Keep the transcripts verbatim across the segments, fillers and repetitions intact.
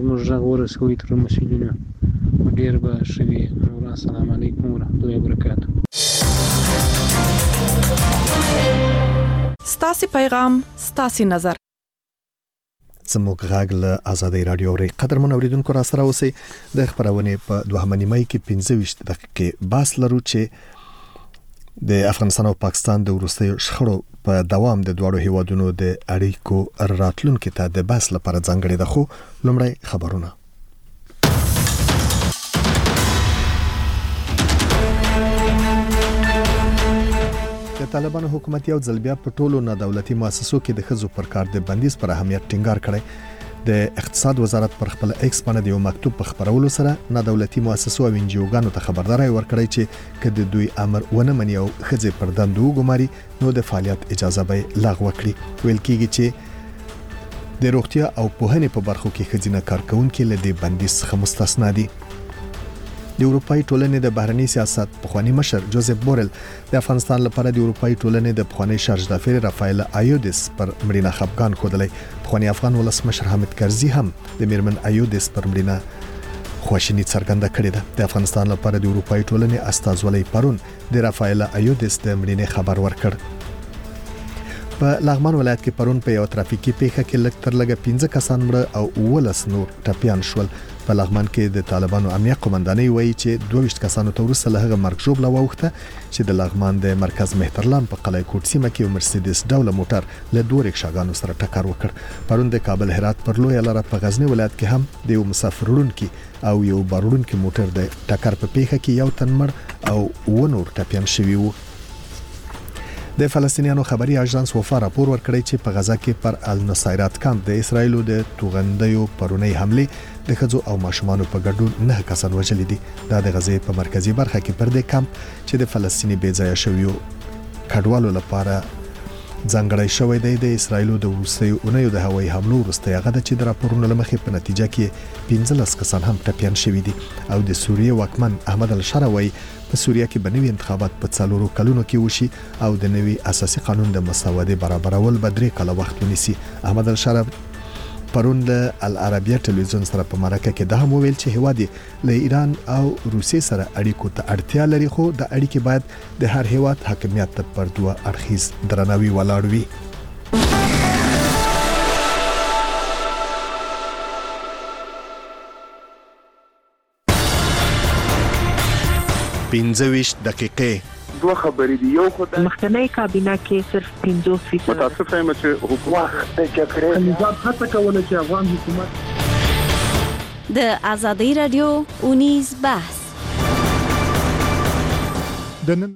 زموږ غږ ورسوي تر مسؤلینو ډېر به ښه وي. السلام علیکم ورحمة الله وبرکاته. ستاسې پیغام ستاسې نظر. زموږ غږ له آزادۍ رادیو اوري. قدرمن اوریدونکو را سره اوسئ. د خبرونه په دوهمه نیمه کې پنځه ویشت دقیقې بحث لرو چې د افغانستان او پاکستان د وروستیو شخړو په دوام د دواړو هیوادونو د اړیکو راتلونکو ته د بحث لپاره ځانګړي ده. خو لومړی خبرونه. د طالبانو حکومت یو ځل بیا په ټولو نادولتي مؤسسو کې د ښځو پر کار د بندیز پر اهمیت ټینګار کړی. د اقتصاد وزارت پر خپل ایکس باندې یو مکتوب په خبرولو سره نادولتي مؤسسو او انجیوګانو ته خبرداري ورکړی چې کله دوی امر ونه مني او ښځې پر دندو وګماري نو د فعالیت اجازه به لغوه کړي. ویل کېږي چې د روغتیا او پوهنې په برخو کې ښځینه کارکونکي له دې بندیز څخه مستثنا دي. د اروپאי ټولنې د بهرنی سیاست پخوانی مشر جوزف بورل د افغانستان لپاره د اروپאי ټولنې د پخوانی شارژدافیر رافایل ایودس پر مړینه خفقان خوده. پخوانی افغان ولسمشر حامد کرزي هم د میرمن ایودس پر مړینه خواشینی څرګنده کړې ده. د افغانستان لپاره د اروپאי ټولنې استازولۍ پرون د رافایل ایودس د مړینې خبر ورکړ. په لغمان ولایت کې پرون په یو ترافیکي پیښه کې لږ تر لږه پنځه کسان مړه او ولس نور ټپیان شول. په لغمان کې د طالبانو امنیه قومندانۍ وایي چې دوه ویشت کسانو ته وروسته له هغه مرګ ژوبله واوښته چې د لغمان د مرکز مهترلام په قلعه کوټ سیمه کې یو مرسیدس ډوله موټر له دوه رکشاګانو سره ټکر وکړ. پرون د کابل هرات پر لویه لاره په غزنی ولایت کې هم د یو مسافر وړونکي او یو بار وړونکي موټر د ټکر په پیښه کې یو تن مړ او و نور ټپیان شوي وو. د فلسطینیانو خبري اژانس وفا راپور ورکړی چې په غزا کې پر النصيرات کمپ د اسرایلو د توغندیو پرونی حمله د ښځو او ماشومانو په ګډون نه کسان وژل دي. دا د غزې په مرکزی برخه کې پر دې کمپ چې د فلسطیني بې ځایه شویو کډوالو لپاره ځانګړی شوی دی. د اسرایلو د وروستیو اونیو د هوایي حملو وروسته هغه د چې د راپورونو لمخې په نتیجه کې پنځلس کسان هم ټپیان شوي دي. او د سوریې واکمن احمد الشروي په سوریه کې بنوي انتخابات په څلورو کلونو کې وشي او د نوي اساسي قانون د مساواتې برابرول به درې کاله وخت ونیسي. احمد الشروي پرون د العربیه ټلویزیون سره په مرکه کې ده هم ویل چې هیواد له ایران او روسیې سره اړیکو ته اړتیا لري خو د اړیکې باید د هر هیواد حاکمیت پر دوه اړخیز درناوی ولاړ وي. پنځه ویشت دقیقې دوه خبرې دی. یو خدای مخکنی کابینه کې صرف پنځوس فیصد متاسف یم چې حکومت د جګړې نظام هڅه کوله چې افغان حکومت د آزادۍ رادیو اونیز بحث د نن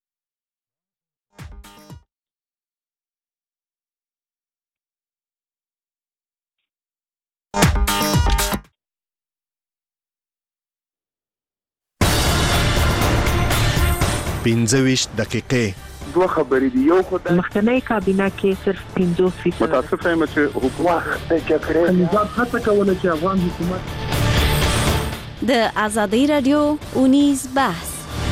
پنځه ویشت دقیقې دوه خبرې دی. یو خدای مخکنی کابینه کې صرف پنځوس فیصد متاسف یم چې حکومت د جګړې نظام هڅه کوله چې افغان حکومت د آزادۍ رادیو اونیز بحث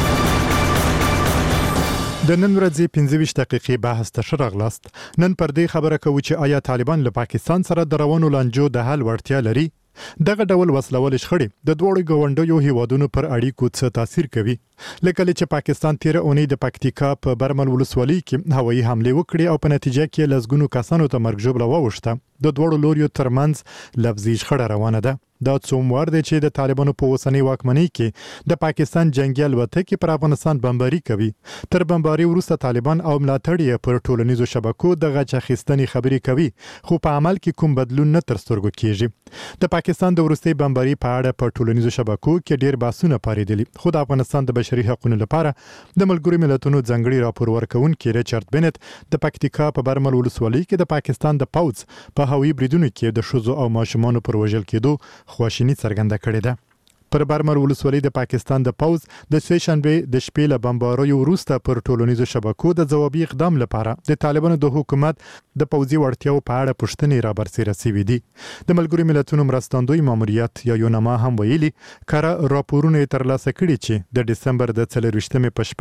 د نن ورځې پنځه ویشت دقیقې بحث ته ښه راغلاست. نن پر دې خبره کوو چې آیا طالبان له پاکستان سره د روانو لانجو د حل وړتیا لري؟ دغه ډول وسلوال شخړې د دوړو ګاونډیو هیوادونو پر اړیکو څه تاثیر کوي؟ لکه چې پاکستان تیر اونۍ د پکتیکا په برمل ولسوالۍ کې هوایي حمله وکړې او په نتیجه کې لزګونو کسانو ته مرګ ژوبله واوښته. د دوړو لوریو ترمنځ لفظي شخړه روانه ده. دا څومره دی چې د طالبانو په اوسنۍ واکمنۍ کې د پاکستان جنگي الوتکې پر افغانستان بمباري کوي. تر بمباري وروسته طالبان او ملاتړي پر ټولنیزو شبکو د غچ اخیستنې خبرې کوي خو په عمل کې کوم بدلون نه تر سترګو کیږي. د پاکستان د وروستۍ بمباري په اړه په ټولنیزو شبکو کې ډېر بحثونه پارېدلي خو د افغانستان د بشري حقوقو لپاره د ملګرو ملتونو ځانګړي راپور ورکونکي ریچارډ بنت د پکتیکا په برمل ولسوالۍ کې د پاکستان د پوځ په هوایي بریدونو کې د ښځو او ماشومانو پر وژل کېدو خواشیني څرګنده کړې ده. پر برمل ولسوالۍ د پاکستان د پوځ د سه شنبه د شپې له بمباریو وروسته پر ټولنیزو شبکو د ځوابي اقدام لپاره د طالبانو د حکومت د پوځي وړتیاو په اړه پوښتنې را برسېره شوې دي. د ملګرو ملتونو مرستندوی ماموریت یا یونما هم ویلي کره راپورونه ترلاسه کړي چې د دسمبر د څلرویشتمې په شپه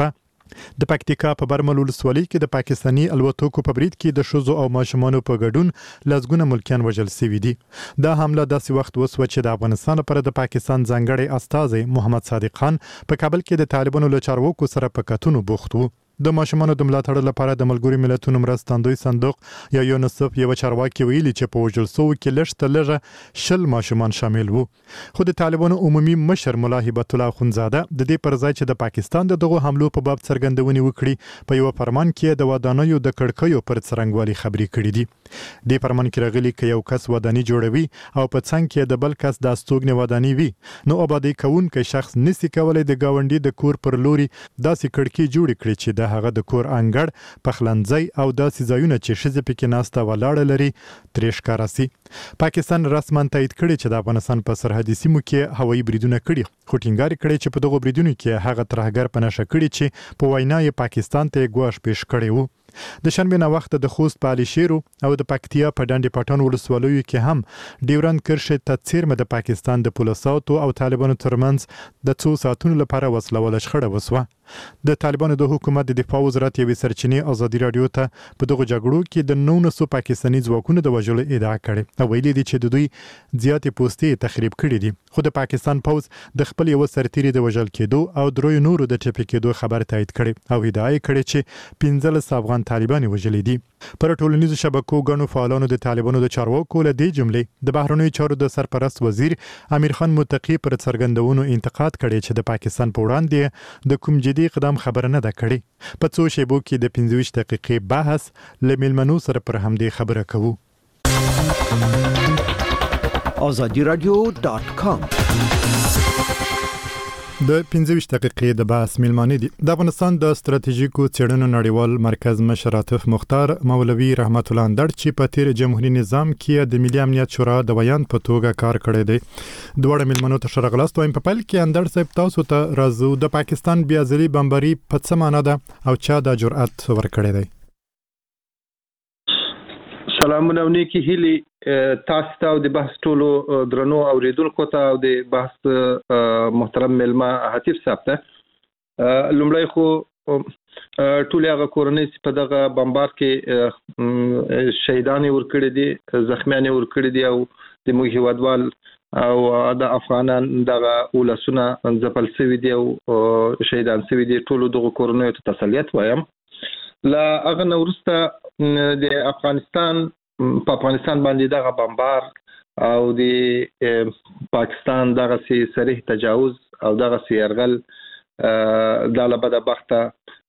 د پکتیکا په برمل ولسوالۍ کې د پاکستاني الوتکو په برید کې د ښځو او ماشومانو په ګډون لسګونه ملکیان وژل شوي دي. دا حمله داسې وخت وسوه چې د افغانستان لپاره د پاکستان ځانګړی استازی محمد صادق خان په کابل کې د طالبانو له چارواکو سره په کتنو بوخت و. د ماشومانو د ملاتړ لپاره د ملګرو ملتونو مرستندوی صندوق یا یونیسف یو چارواکي ویلي چې په وژل شوو کې لږ تر لږه شل ماشومان شامل وو. خو د طالبانو عمومي مشر ملا هبت الله اخوندزاده د دې پر ځای چې د پاکستان د دغو حملو په باب څرګندونې وکړي په یو فرمان کې د ودانیو د کړکیو پر څرنګوالي خبرې کړې دي. د فرمان کې راغلي چې یو کس وداني جوړوي او په څنګ کې د بل کس د استوګنې وداني وي نو آبادی کوونکی شخص نسی کولای د گاونډي د کور پر لوري داسې کړکۍ جوړ کړي چې د هغه د کور انګړ پخلنځي او داسې ځایونه چې ښځې پکې ناسته ولاړه لري ترې ښکاره سي. پاکستان رسما تایید کړی چې د افغانستان په سرحدي سیمو کې هوایي بریدونه کړي خو ټینګار کړی چې په دغو بریدونو کې هغه ترهګر په نښه کړي چې په وینا یې پاکستان ته ګواښ پیښ کړی وو. د شنبه نه وخت د خوست په علي شیرو او د پکتیا په ډنډ پټان ولسوالیو کې هم ډیورند کرښې ته څیرمه د پاکستان د پولیسو او طالبانو ترمنځ د څو ساعتونو لپاره وسله شخړه وسوه. د طالبانو د حکومت د دفاع وزارت یوې سرچینې ازادي رادیو ته په دغه جګړو کې د نولسو پاکستاني ځواکونو د وژلو ادعا کړې او ویلي دي چې د دوی زیاتې پوستې تخریب کړي دي. خو د پاکستان پوز د خپل یو سرتیري د وژل کېدو او دروي نورو د ټپي کېدو خبر تایید کړي او ادعا کړې چې پنځلس افغان طالبان وژلي دي. پر ټولنیزو شبکو غنو فعالانو د طالبانو د چارواکو له دې جملې د بهرنیو چارو د سرپرست وزیر امیر خان متقی پر څرګندونو انتقاد کړي چې د پاکستان په وړاندې د کوم جدي قدم خبره نه ده کړې. په څو شیبو کې د پنځه ویشت دقیقې بحث له میلمنو سره پر همدې خبره کوو. آزادی رادیو ډاټ کام د پنځه ویشت دقیقې د بحث میلمانه دي د افغانستان د ستراتیژیکو څېړنو نړیوال مرکز مشر عاطف مختار مولوي رحمت الله اندړ چې په تیر جمهوریت نظام کې د ملي امنیت شورا د ویان په توګه کار کړی دی. دواړه میلمنو ته شرغلاست وایم. په پیل کې اندړ صاحب تاسو ته راځو د پاکستان بیا ځلي بمباري په څه معنا ده او چا د جرأت ورکړی دی؟ سلامونه او نیکی هیلي تاسو ته د بحث ټولو درنو اوریدونکو ته او د بحث محترم ملما عاطف صاحب ته. لومړی خو ټول هغه کورنۍ چې په دغه بمبار کې شهیدان ورکړي دي زخمیان ورکړي دي او د موږ هیوادوال او د افغانان دغه ولسونه ځپل شوي دي او شهیدان شوي دي ټولو دغه کورنۍ ته تسلیت وایم. لا هغه نه وروسته د افغانستان په افغانستان باندې دغه بمبار او د پاکستان دغه سي صریح تجاوز او دغه سي يرغل د له بده بخته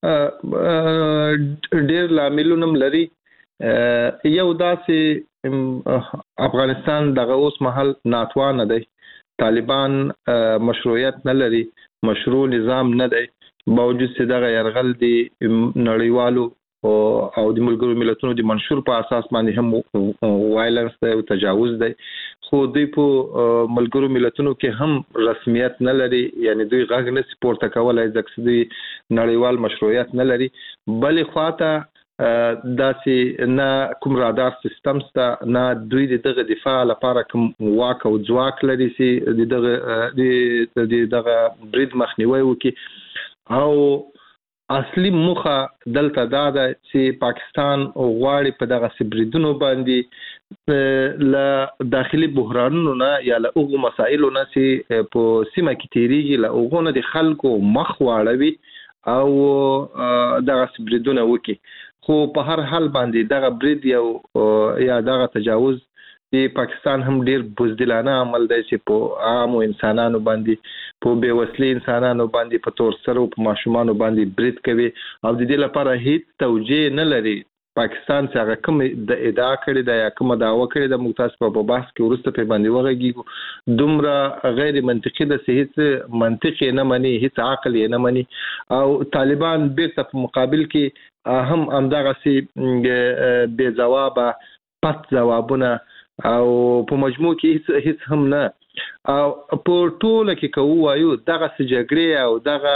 ډېر لاملونه لري. یو داسې افغانستان دغه اوس مهال ناتوانه دی، طالبان مشروعیت نه لري، مشروع نظام نه دی، باوجود چې دغه يرغل دی نړیوالو او د ملګرو ملتونو د منشور په اساس باندې هم وایلنس دی او تجاوز دی. خو دوی په ملګرو ملتونو کې هم رسمیت نه لري، یعنی دوی غږ نه سپورت کولای ځکه دوی نړیوال مشروعیت نه لري. بلې خواته داسې نه کوم رادار سیستم سته، نه دوی دغه دفاع لپاره کوم واک او ځواک لري چې دغه دغه برید مخنیوي وکړي. او اصلي موخه دلته دا ده چې پاکستان غواړي په دغه سبریدونو باندې له داخلي بحرانونو نه یا له هغو مسایلو نه چې په سیمه کې تیریږي له هغو نه د خلکو مخ واړوي او دغه سبریدونه وکړي. خو په هر حال باندې دغه برید یو یا دغه تجاوز د پاکستان هم ډیر بزدلانه عمل دی چې په عامو انسانانو باندې، په بې وسلې انسانانو باندې، په تور سرو په ماشومانو باندې برید کوي او د دې لپاره هیڅ توجیه نه لري. پاکستان چې هغه کوم د ادعا کړې ده یا کومه دعوه کړې ده، موږ تاسو په بحث کې وروسته په باندې وغږیږو، دومره غیر منطقي ده چې هیڅ منطق یې نه مني، هیڅ عقل یې نه مني. او طالبان بیرته په مقابل کې هم همدغسې بې ځوابه پټ ځوابونه او په مجموع کې هیڅ هم نه. او په ټوله کې که ووایو دغسې جګړې او دغه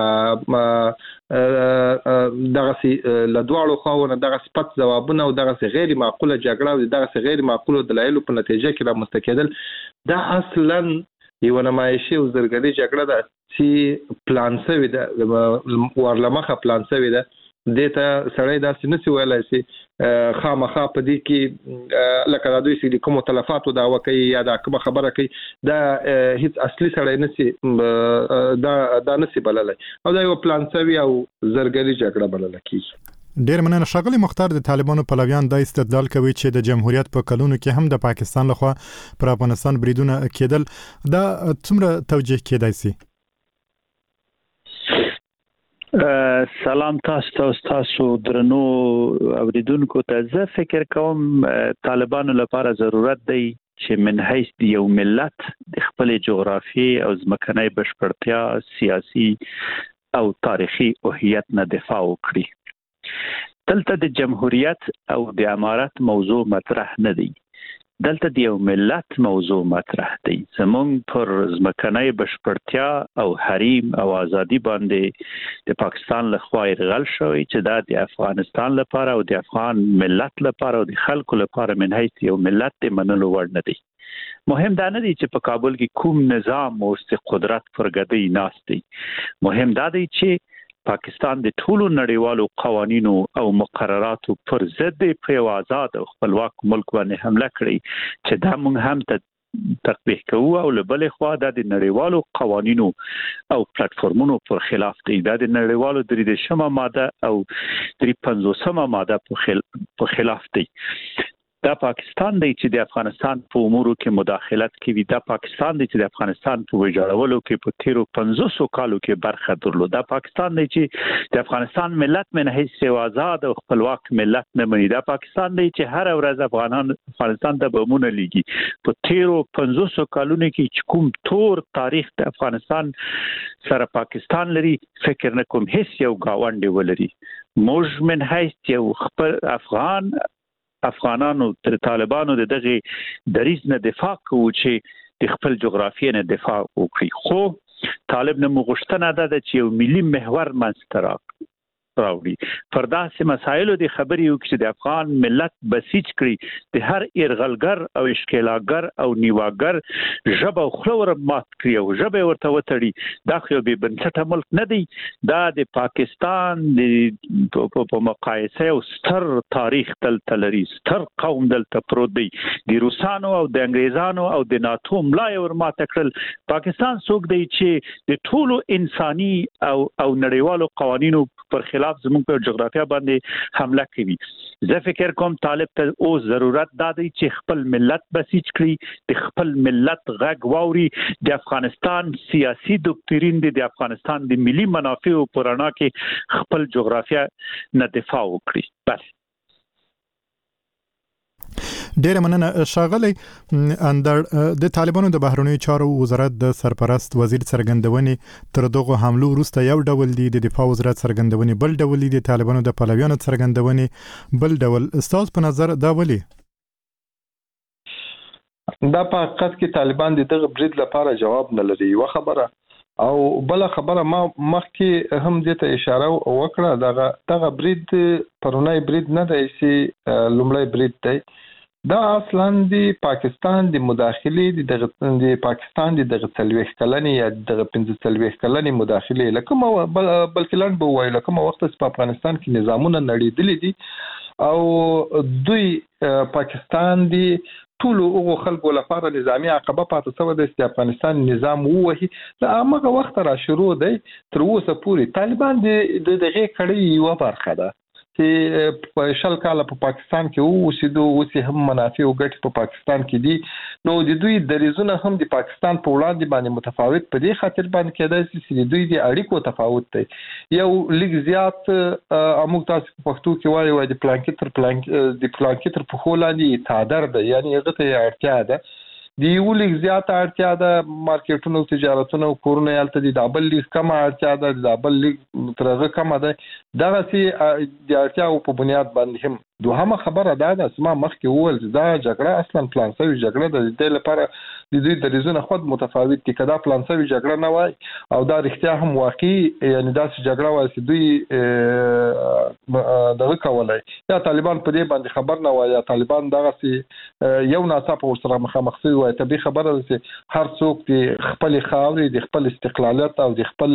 دغسې له دواړو خواو نه دغسې پټ ځوابونه او دغسې غیر معقوله جګړه او دغسې غیر معقولو دلایلو په نتیجه کې رامنځته کېدل، دا اصلا یوه نمایشي او زرګري جګړه ده سی پلان سوي ده ورلمخه پلان سوي ده دته سړی داسې نسی ویلای سي خامخا په دې کې لکه د دوی سړي کوم تلفات دا وکي یا دا کوم خبره کوي دا هیڅ اصلي سړی نسی دا دا نسی بللای او دا یو پلان سوي او زرګري جګړه بلل کیږي. ډیر مننه ښاغلي مختار. د طالبانو پلویان دا استدلال کوي چې د جمهوریت په کلونو کې هم د پاکستان لخوا پر افغانستان بریدونه کېدل، دا څومره توجیه کېدای سي؟ سلام تاسو ته تاسو درنو اوریدونکو ته. زه فکر کوم طالبانو لپاره ضرورت دی چې من حیث د یو ملت د خپل جغرافي او ځمکنۍ بشپړتیا، سیاسي او تاریخي هویت نه دفاع وکړي. دلته د جمهوریت او د امارت موضوع مطرح نه دی، دلته د یو ملت موضوع مطرح دی. زمونږ پر ځمکنۍ بشپړتیا او حریم او ازادي باندې د پاکستان لخوا یرغل شوی چې دا د افغانستان لپاره او د افغان ملت لپاره او د خلکو لپاره من حیث یو ملت د منلو وړ نه دی. مهم دا نه دی چې په کابل کې کوم نظام او قدرت پر ګدۍ ناست دی. مهم دا دی چې پاکستان د ټولو نړیوالو قوانینو او مقرراتو پر ضد په یو آزاد او خپلواک ملک باندې حمله کړې چې دا موږ هم ته تطبیق کوو او له بلې خوا دا د نړیوالو قوانینو او پلیټفارمونو پر خلاف دی. دا د نړیوالو درې دېرشمه ماده او درې پنځوسمه ماده په خلاف دی. دا پاکستان دی چې د افغانستان په امورو کې مداخلت کوي. دا پاکستان دی چې د افغانستان په ویجاړولو کې په تیرو پنځوسو کالو کې برخه درلوده. دا پاکستان دی چې د افغانستان ملت من حیث یو آزاد او خپلواک ملت نه مني. دا پاکستان دی چې هر ورځ افغانان افغانستان ته بمونه لیږي. په تیرو پنځوسو کالونو کې چې کوم تور تاریخ د افغانستان سره پاکستان لري، فکر نه کوم هیڅ یو گاونډي ولري. موږ من حیث یو خپل افغان افغانانو تر طالبانو د دغه دریځ نه دفاع کوو چې د خپل جغرافیې نه دفاع وکړي. خو طالب نه مغشتنه ده چې یو ملي محور منځته راوړي پر داسې مسایلو د خبرې وکړي چې د افغان ملت بسیج کړي، د هر یرغلګر او اشکالاګر او نیواګر ژبه او خوله ور مات کړي او ژبه ورته وتړي. دا خو بې بنسټه ملک نه دی. دا د پاکستان د په مقایسه او ستر تاریخ دلته لري، ستر قوم دلته پروت دی. د روسانو او د انګریزانو او د ناتو ملا یې ور ماته کړل. پاکستان څوک دی چې د ټولو انساني او او نړیوالو قوانینو پر خلاف زموږ په جغرافیه باندې حمله کوي. زه فکر کوم طالب ته او ضرورت دا دی چې خپل ملت بسیج کړي، د خپل ملت غږ واوري، د افغانستان سیاسي دوکترین دی د افغانستان د ملي منافعو پر اړه کې خپل جغرافیه نه دفاع وکړي. بس ډیره مننه ښاغلی اندر. د طالبانو د بهرنیو چارو وزارت د سرپرست وزیر څرګندونې تر دغه حملو وروسته یو ډول دي، د دفاع وزارت څرګندونې بل ډول دي، د طالبانو د پلویانو څرګندونې بل ډول. ستاسو په نظر دا ولې؟ دا په حقیقت کې طالبان د دغه برید لپاره جواب نه لري. یو خبره او بل خبره ما مخکې هم دې ته اشاره وکړه، دغه دغه برید پرونی برید نه دی چې لومړی برید دی. دا اصلا د پاکستان د مداخلې د دغه د پاکستان د دغه تلويخ کلنې یا دغه پنځه تلويخ کلنې مداخلې لکه بلکې لاند به وایي لکه ما وخت په افغانستان کې نظامونه نړیدلې دي او دوی پاکستان دی ټولو هغه خلکو لپاره نظامی عقبه پاتې شوی د افغانستان نظام ووهي. له هغه وخت را شروع دی تر اوسه پورې طالبان د دغه کړي یو برخه ده چې په شل کاله په پاکستان کې اوسېدو، اوس هم منافع او ګټې په پاکستان کې دي. نو د دوی دریځونه هم د پاکستان په وړاندې باندې متفاوت په دې خاطر باندې کېدای شي چې دوی د اړیکو تفاوت دی. یو لیک زیات اموږ تاسو په پښتو کې وایي وایي د پلانکیتر پلانک د پلانکیتر په خو لاندې تادر ده، یعنی هغه ته اړتیا ده. د یو لیک زیات اړتیا ده، مارکیټونو تجارتونو کورونه یالته د دابل لیک کم اړتیا ده، د دابل لیک ترغه کم ده. دغه سي د اړتیا په بنیاد باندې هم دوهمه خبره دا ده چې ما مخکې وویل دا جګړه اصلا پلان شوې جګړه د دې لپاره د دوی دریځونه خود متفاوت دي کدا پلان شوې جګړه نه وای او دا رښتیا هم واقعي یعنی دا جګړه وای چې دوی دغه کولای یا طالبان په دې باندې خبر نه وای یا طالبان دغه سي یو ناڅاپه ورسره مخامخ شوی وای ته به خبره ده چې هر څوک د خپل خاورې د خپل استقلالیت او د خپل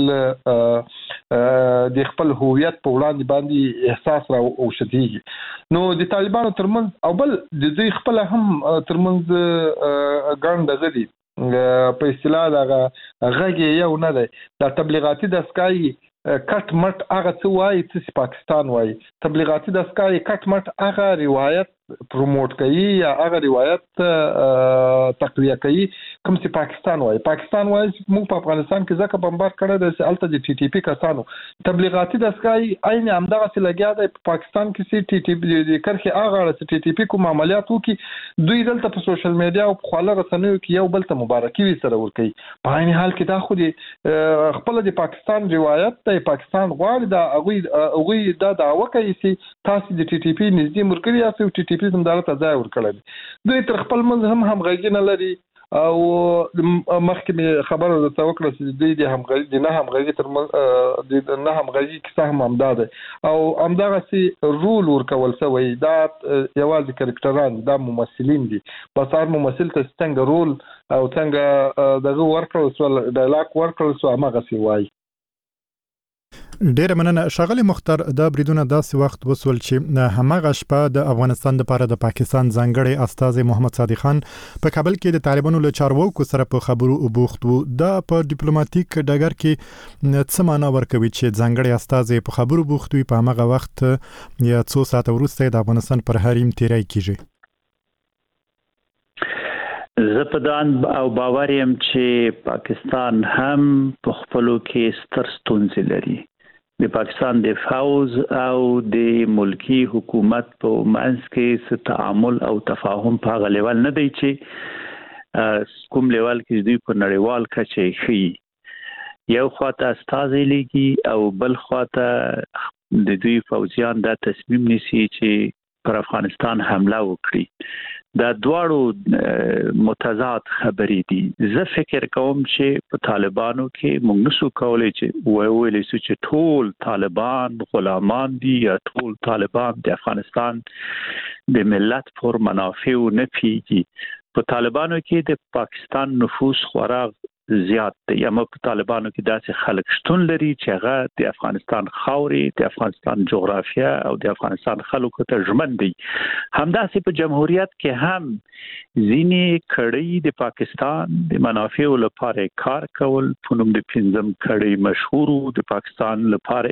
د خپل هویت په وړاندې باندې احساس را او شديږي نو د طالبانو ترمنځ او بل د دوی خپل هم ترمنځ ګڼ دي په اصطلاح دغه غږی یو نه دی د تبلیغاتي دستګاه کټ مټ هغه څه وایي چې پاکستان وایي تبلیغاتي دستګاه کټ مټ هغه روایت پروموټ کوي یا هغه روایت تقویه کوي کوم چې پاکستان وایي پاکستان وایي موږ په افغانستان کې ځکه بمبار کړی د الته د ټي ټي پی کسانو تبلیغاتي دستګاه عین همدغه څه لګیا دی په پاکستان کې چې ټي ټي پی د کرخي هغه چې ټي ټي پی کوم عملیات وکي دوی دلته په سوشل میډیا او په خاله رسنیو کې یو بل ته مبارکي وي سره ورکوي په عین حال کې دا خو د خپل د پاکستان روایت دی پاکستان غواړي دا هغه هغه دا دعوه کوي چې تاسو د ټي ټي پی نږدې مرګري یاست او ټي ټي پی زم دالته ځای ورکړل دوی تر خپل منځ هم همغږي نه لري او مخکې خبره د توکل چې دوی د همغږي د نه همغږي تر د نه همغږي کیسه هم امداده او امداغه سي رول ورکول سوی دا یوازې کرکټران دا ممثلین دي بس هر ممثل ته څنګه رول او څنګه دغه ورکړل سو ډایلاګ ورکړل سو هغه سی وای ډیره مننه ښاغلی مختار دا بریدونه داسې وخت وسول چې هماغه شپه د افغانستان لپاره د پاکستان ځانګړی استازی محمد صادق خان په کابل کې د طالبانو له چارواکو سره په خبرو وبوخت وو دا په ډیپلوماټیک ډګر کې څه معنا ورکوي چې ځانګړی استازی په خبرو بوخت وي په هغه وخت یا څو ساعت وروسته د افغانستان پر حریم تیری کیږي زه په دان او باور يم چې پاکستان هم په خپلو کې ستر ستونزې لري د پاکستان د فوز او د ملکی حکومت په منځ کې څه تعامل او تفاهم په هغه لیول نه دی چې کوم لیول کې دوی په نړیوال کچه خي یو خواته استازي لګي او بل خواته د دوی فوجیان دا تصمیم نیسي چې پر افغانستان حمله وکړي دا دواړو متضاد خبرې دي زه فکر کوم چې په طالبانو کې موږ نشو کولای چې وایو چې ټول طالبان غلامان دي یا ټول طالبان د افغانستان د ملت پر منافع نه پیږي په طالبانو کې د پاکستان نفوس خورا زیات دی یا په طالبانو کې داسې خلک شتون لري چې هغه د افغانستان خاورې د افغانستان جغرافیه او د افغانستان خلکو ته ژمن دي همداسې په جمهوریت کې هم ځینې کړي د پاکستان د منافعو لپاره کار کول په نوم د پنځم کړي مشهور د پاکستان لپاره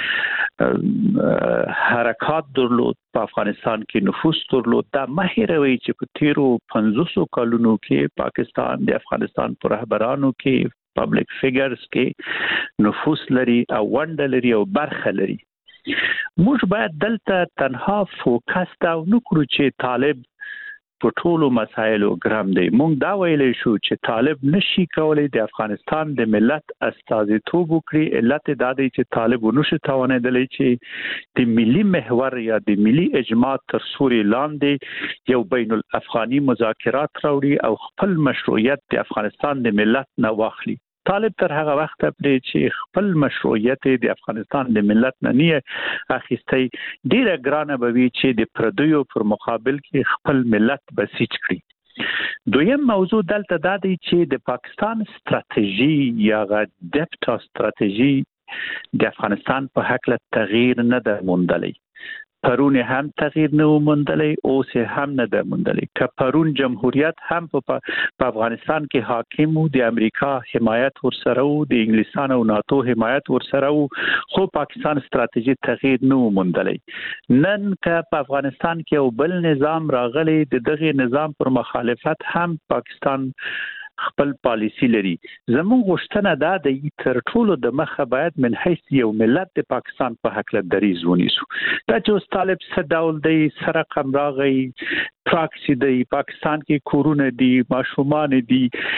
حرکات درلود په افغانستان کې نفوذ درلود دا مهیروي چې په تیرو پنځوسو کلونو کې پاکستان د افغانستان پر رهبرانو کې پبلک فیګرز کې نفوذ لري او ونډه لري او برخه لري موږ باید دلته تنها فوکس دا نکړو چې طالب په ټولو مسایلو ګرام دی مونږ دا ویلی شو چې طالب نشي کولای د افغانستان د ملت استازیتوب وکړي علت دا دی چې طالب ونشي توانېدلی چې د ملي محور یا د ملي اجماع تر سوري لاندې یو بین الافغاني مذاکرات راوړي او خپل مشروعیت د افغانستان د ملت نه واخلي طالب تر هغه وخت پرې چې خپل مشروعیت د افغانستان د ملت نه نه اخیستي ډیره ګرانه بوي چې د پردیو پر مقابل کې خپل ملت بسیج کړي دویم موضوع دلته دا دی چې د پاکستان ستراتیژي یا غا ډیپټا ستراتیژي د افغانستان په حق له تغییر نه ده موندلې پرون هم تغییر نه ومندلې اوس هم نه ده موندلې که پرون جمهوریت هم په افغانستان کې حاکم وو د امریکا حمایت ورسره وو د انګلیسان او ناتو حمایت ورسره وو خو پاکستان ستراتیژي تغییر نه ومندلې نن که په افغانستان کې یو بل نظام راغلی د دغه نظام پر مخالفت هم پاکستان خپل پالیسی لري زموږ غوښتنه دا د تر ټولو د مخه باید من حیث یو ملت د پاکستان په حق له دریز ونیسو دا چې طالب څه ډول دی سره رقم راغی پراکسی دی پاکستان کې کورونه دي ماشومان دي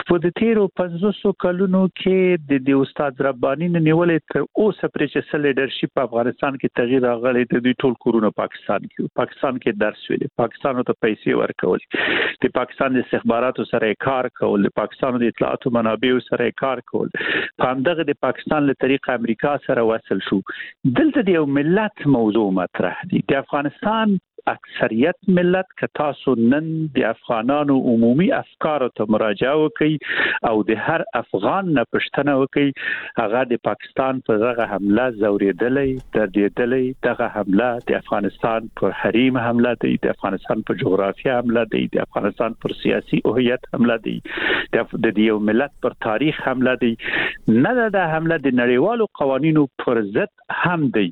په د تیرو پنځوس کلونو کې د د استاد رباني نیولې تر اوسه پرې چې سل لیډرشپ په افغانستان کې تغییر راغلی د دوی ټول کورونه پاکستان کې پاکستان کې درس ویل پاکستان ته پیسې ورکول د پاکستان د استخباراتو سره کار کول د پاکستان د اطلاعاتو منابعو سره کار کول په همدغه د پاکستان له طریق امریکا سره وصل شو دلته د یو ملت موضوع مطرح دي د افغانستان اکثریت ملت که تاسو نن د افغانانو عمومي افکارو ته مراجعه وکړئ او د هر افغان نه پوښتنه وکړئ هغه د پاکستان په دغه حمله زوریدلې دردېدلې دغه حمله د افغانستان پر حریم حمله دی د افغانستان پر جغرافیه حمله دی د افغانستان پر سیاسي هویت حمله دی د یو ملت پر تاریخ حمله دی نه د حمله د نړیوالو قوانینو پر ضد هم دی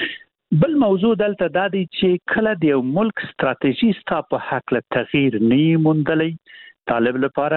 بل موضوع دلته دا دی چې کله د یو ملک ستراتیژي ستا په حق له تغییر نه موندلې طالب لپاره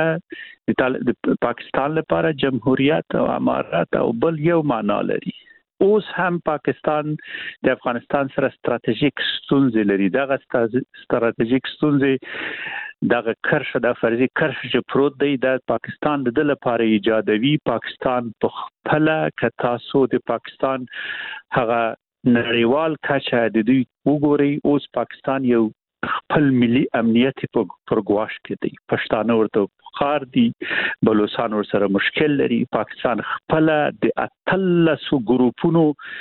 د پاکستان لپاره جمهوریت او امارات او بل یو معنا لري اوس هم پاکستان د افغانستان سره ستراتیژیک ستونزې لري دغه ستراتیژیک ستونزې دغه کرښه د فرضي کرښه چې پروت دی د پاکستان د لپاره ایجادوي پاکستان په خپل کتا سو د پاکستان هغه نړیوال کچه د دوی وګوري اوس پاکستان یو خپل ملي امنیت پر ګواښ کې دی پښتانه ورته خار دي بلوچستان ور سره مشکل لري پاکستان خپل د اتلسو ګروپونو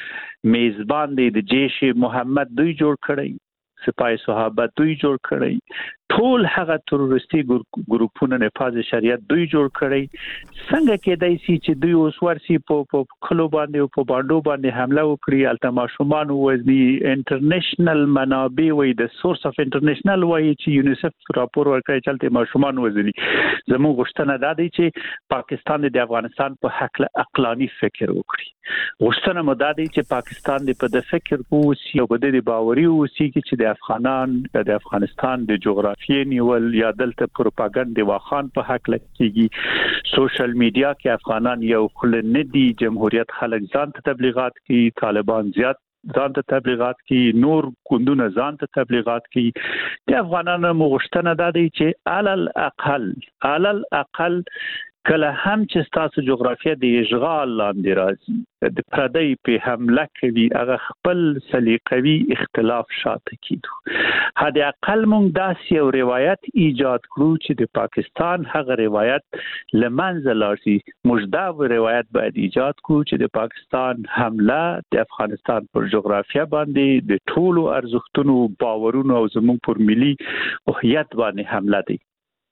میزبان دی د جیش محمد دوی جوړ کړی سپای صحابه دوی جوړ کړی ټول هغه تروریستي ګروپونو نفاذ شریعت دوی جوړ کړی څنګه کېدای شي چې دوی اوس ورسي په کلو باندې او په باندې باندې حمله وکړي التما شومان وزنی انټرنیشنل منابع وي د سورس اف انټرنیشنل وي چې یونیسف راپور ورکړي چلته ماشومان وزنی زموږ غوښتنه دا دی چې پاکستان د افغانستان په حق له عقلاني فکر وکړي غوښتنه مو دا دی چې پاکستان د په فکر ووسی او په دې باوري ووسی چې د افغانان د افغانستان د جغرافیې نیول یا دلته پروپاګاندا واخان په حق لکېږي سوشل میډیا کې افغانان یو خل نه دي جمهوریت خلک ځان ته تبلیغات کوي طالبان زیات ځان ته تبلیغات کوي نور ګوندونه ځان ته تبلیغات کوي د افغانانو مغشتنه د دې چې علل اقل علل اقل کله هم چې تاسو جغرافیه د اشغال لاندې راځي د پردی په حمله کوي هغه خپل سلیقوي اختلاف شاته کیدو هدا اقل مونږ داسې یو روایت ایجاد کړو چې د پاکستان هغه روایت لمنځه لاړ موږ دا روایت باید ایجاد کړو چې د پاکستان حمله د افغانستان پر جغرافیه باندې د ټولو ارزښتونو باورونو او زموږ پر ملي هویت باندې حمله دی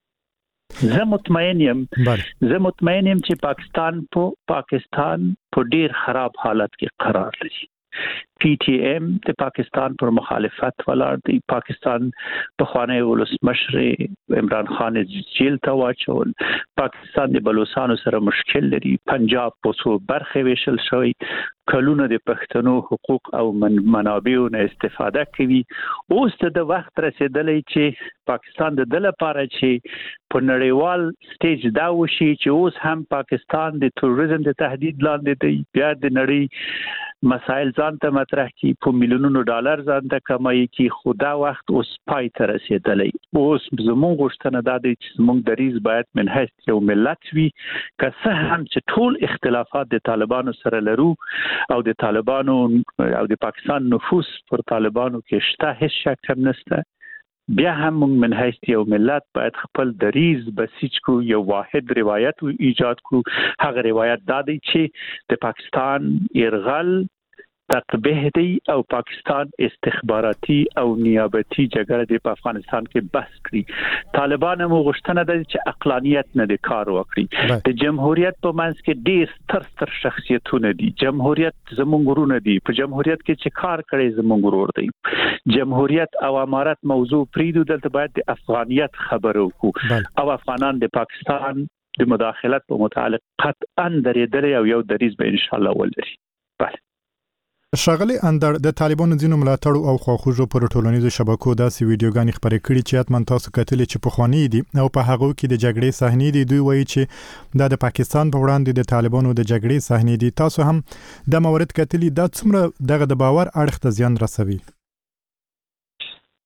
زه مطمئن یم زه مطمئن یم چې پاکستان په پاکستان په ډیر خراب حالت کې قرار لري پی ټی ایم د پاکستان پر مخالفت ولاړ دی پاکستان په خوانی ولسمشر عمران خان جیل ته واچول پاکستان د بلوچستان سره مشکل لري پنجاب په څو برخه ویشل شوی کلونه د پښتنو حقوق او من منابعو نه استفاده کوي اوس د وخت رسیدلې چې پاکستان د دل لپاره چې په نړیوال سټیج دا وشي چې اوس هم پاکستان د تروریزم د تهدید لاندې دی بیا د نړۍ مسائل ځان ته مطرح کی په میلیونونو ډالر ځان ته کمایي کی خدا وخت اوس پای ته رسیدلې اوس زموږ غوښتنه دا دی چې زموږ دریز باید منحص یو ملت وي که څه هم چې ټول اختلافات د طالبانو سره لرو او د طالبانو او د پاکستان نفوذ پر طالبانو کې شته هیڅ شک هم نشته بیا هم موږ منحص یو ملت باید خپل دریز بسیج کو یو واحد روایت ایجاد کو هغه روایت دا دی چې د پاکستان يرغل تقبیح دی او پاکستان استخباراتي او نیابتي جګړه دی په افغانستان کې بس کړی طالبان مو غوښتنه ده چې عقلانیت نه د کار وکړي د جمهوریت په منځ کې ډیر ستر ستر شخصیتونه دي جمهوریت زموږ ورونه دي په جمهوریت کې چې کار کړي زموږ ورور دی جمهوریت او امارات موضوع پریدو دلته باید د افغانیت خبرو کو او افغانان د پاکستان د مداخلت په متعلق قطعا درېدل او یو دریز به ان شاء الله ولري بله شاغلی اندر د طالبانو ځینو ملاتړو او خواخوږو پر ټولنیزو شبکو داسې ویډیوګانې خپرې کړي چې اتمن تاسو کتلې چې په خواني دي او په هغه کې د جګړې صحنې دي دوی وایي چې دا د پاکستان په وړاندې د طالبانو د جګړې صحنې دي تاسو هم د مورد کتلې دا څومره دغه د باور اړخ ته زیان رسوي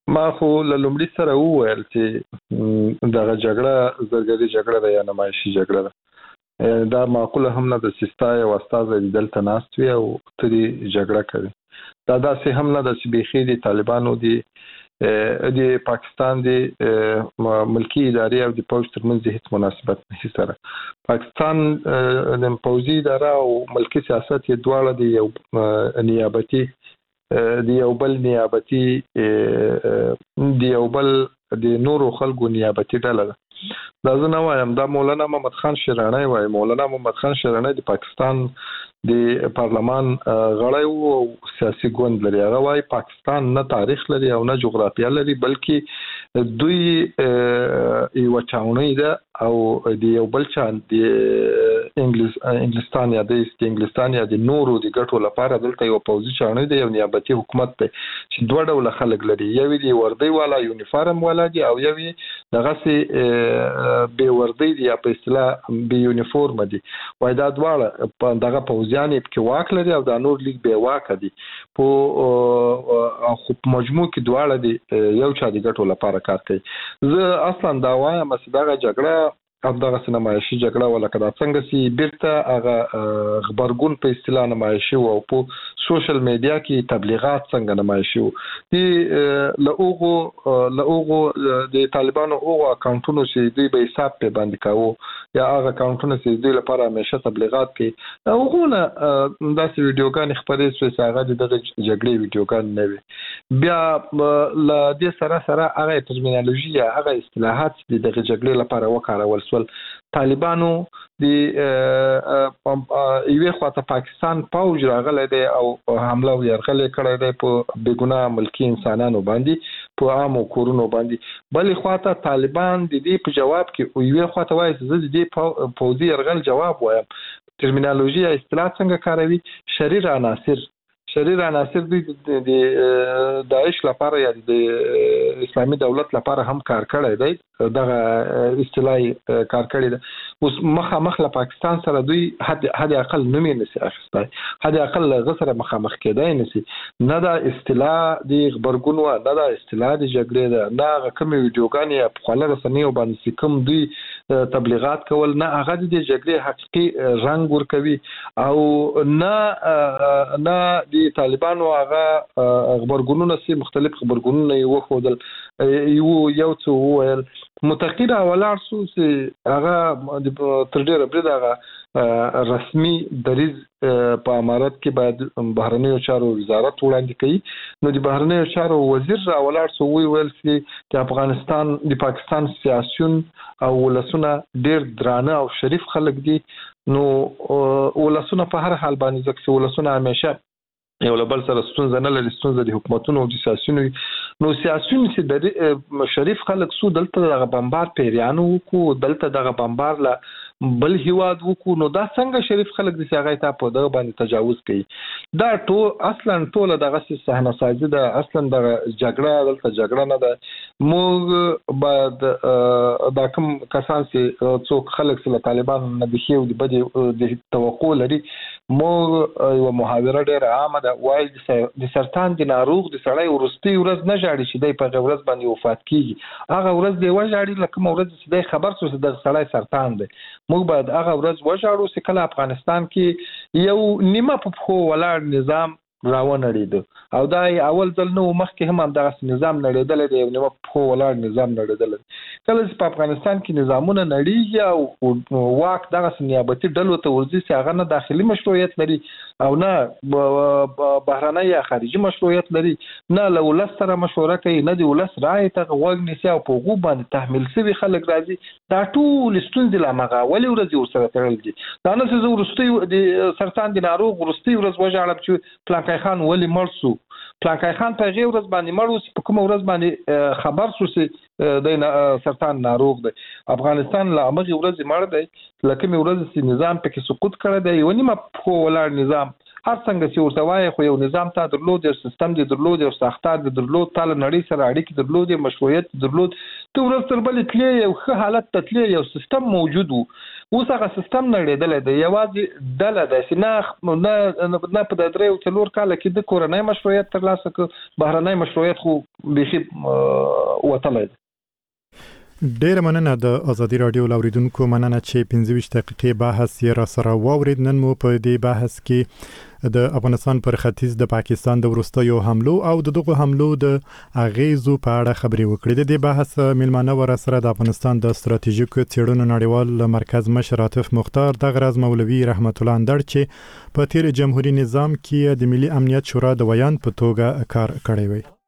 ما خو لومړی سره وویل چې دغه جګړه زرګري جګړه ده یا نمایشي جګړه ده دا معقوله هم نه د سیستای او استاد دلته ناست وي او ترې جګړه کوي دا داسې هم نه د سبيخي دي طالبانو دي د پاکستان دی ملکی ادارې او د پوز ترمنځ هیڅ مناسبت نه سره پاکستان د پوزي اداره او ملکی سیاست یې دواړه دی یو نیابتي دی یو بل نیابتي دی یو بل د نورو خلکو نیابتي ډله ده دا زه نه وایم دا مولانا محمد خان شیرانی وایي مولانا محمد خان شیرانی د پاکستان د پارلمان غړی او سیاسي ګوند لري هغه وايي پاکستان نه تاریخ لري او نه جغرافیه لري بلکې دوی یو چاونی ده او د یو بل چان د انګلیس انګلستان یا د انګلستان یا د نورو د ګټو لپاره دلته یو پوزي چاونی ده یو نیابتي حکومت ده چې دوه ډول خلک لري یو دی وردی والا یونیفارم والا دی او یو دغه سي به وردی دی په اصطلاح به یونیفورم دی وای دا دواړه دغه پوزیان په واک لري او د نور لیگ به واک دي په خو مجموع کې دواړه دی یو چا د ګټو لپاره کار کوي زه اصلا دا وایم چې دغه جګړه همدغه نمایشي جګړه ولکه دا څنګه چې بیرته هغه خبرګون په اصطلاح نمایشي او په سوشل میډیا کې تبلیغات څنګه نمایشي وو دي لهغه لهغه د طالبانو او اکاونټونو چې دوی به حساب په باندې کاوه یا هغه اکاونټونه چې دوی لپاره همیشه تبلیغات کوي هغه نه داسې ویډیوګان خبرې شوي چې هغه د جګړې ویډیوګان نه وي بیا ل دې سره سره هغه ترمینالوژي هغه اصطلاحات چې د جګړې لپاره وکارول طالبانو د یوه خواته پاکستان پوج راغلی دی او حمله ورغلې کړې ده په بګونه ملکی انسانانو باندې په عامو کورونو باندې بل خواته طالبان د دې په جواب کې یوه خواته وایي چې د دې پوزي ورغل جواب وایم ترمینالوژي اصطلاح څنګه کاروي شریر عناصر شریر عناصر د داعش لپاره یا د اسلامي دولت لپاره هم کار کړی دی دغه اصطلاحي کار کړی دی اوس مخامخ له پاکستان سره دوی حد حد اقل نومي نسی اخیستی حد اقل غسر مخامخ کېدای نسی نه دا اصطلاح د خبرګون و نه دا اصطلاح د جګړې ده نه کوم ویډیوګان یا په خپل رسنیو باندې کوم دوی تبلیغات کول نه هغه د جګړې حقيقي رنگ ورکوي او نه نه د طالبانو هغه خبرګونونه سي مختلف خبرګونونه یو خودل یو یو څو ویل متقیره ولار سو چې هغه تر ډیره بری دغه رسمي دریز په امارات کې باید بهرنیو چارو وزارت وړاندې کوي نو د بهرنیو چارو وزیر راولار سو وی ویل چې افغانستان د پاکستان سیاسيون او ولسونه ډیر درانه او شریف خلک دي نو ولسونه په هر حال باندې ځکه ولسونه همیشه یو لبل سره ستونزه نه لري ستونزه د حکومتونو او د سیاسيونو نو سیاسيون چې د شریف خلک سو دلته دغه بمبار پیریانو کو دلته دغه بمبار لا بل هیواد وکړو نو دا څنګه شریف خلک د سیاغې ته په دغه باندې تجاوز کوي دا ټول اصلا ټول دغه صحنه سازي ده اصلا د جګړه دلته جګړه نه ده موږ بعد دا کوم کسان چې څوک خلک سره طالبان نه دي خو د بده د توقع لري موږ یو محاوره ډیره عامه ده وایي د سرطان د ناروغ د سړی ورستي ورځ نه جاړي چې د په ورځ باندې وفات کیږي هغه ورځ دی وژاړي لکه ورځ چې د خبر څه د سړی سرطان دی موږ باید هغه ورځ وژاړو چې کله افغانستان کې یو نیمه په خو ولاړ نظام راونړید او دا اول ځل نو مخکې هم دغه نظام نړیدل دی یو نیمه په خو ولاړ نظام نړیدل کله چې په افغانستان کې نظامونه نړیږي او واک دغه نیابتي ډلو ته ورځي چې هغه نه داخلي مشروعیت لري او نه بهرنی یا خارجي مشروعیت لري نه له ولس سره مشوره کوي نه د ولس رائے ته غوږ نیسي او په غو باندې تحمل سوي خلک راځي دا ټول ستونزې لامغه ولې ورځي ورسره تړل دي دا نه چې ورستي د سرطان د ناروغ ورستي ورځ وژاړم چې پلانکای خان ولی مرسو پلانکای خان په غیر ورځ باندې مړ په کوم ورځ باندې خبر شو چې د سرطان ناروغ دی افغانستان لا امغه ورځ مړ دی لکه مې ورځ سي نظام په کې سقوط کړی دی یو نیمه په ولاړ نظام هر څنګه چې ورته وایي خو یو نظام ته درلود یو سیستم دی درلود یو ساختار دی درلود تل نړۍ سره اړیکې درلود مشروعیت درلود ته ورسره بل تلې یو ښه حالت ته تلې یو سیستم موجود وو اوس هغه سیستم نړیدل دی یوازې ډله ده چې نه نه نه په درې او څلور کال کې د کورنۍ مشروعیت ترلاسه کړ بهرنۍ مشروعیت خو بيخي وتلی دی. ډیر مننه د ازادي رادیو لاوریدونکو مننه چې پنځه ویشت دقیقې بحث یې را سره واورید. نن مو په دې بحث کې د افغانستان پر ختیځ د پاکستان د وروستیو حملو او د دغه حملو د اغیزو په اړه خبرې وکړې. د دې بحث میلمانه ور سره د افغانستان د ستراتیژیکو څېړنو نړیوال مرکز مشر عاطف مختار د غرض مولوي رحمت الله اندړ چې په تیر جمهوریت نظام کې د ملي امنیت شورا د ویان په توګه کار کړی وي.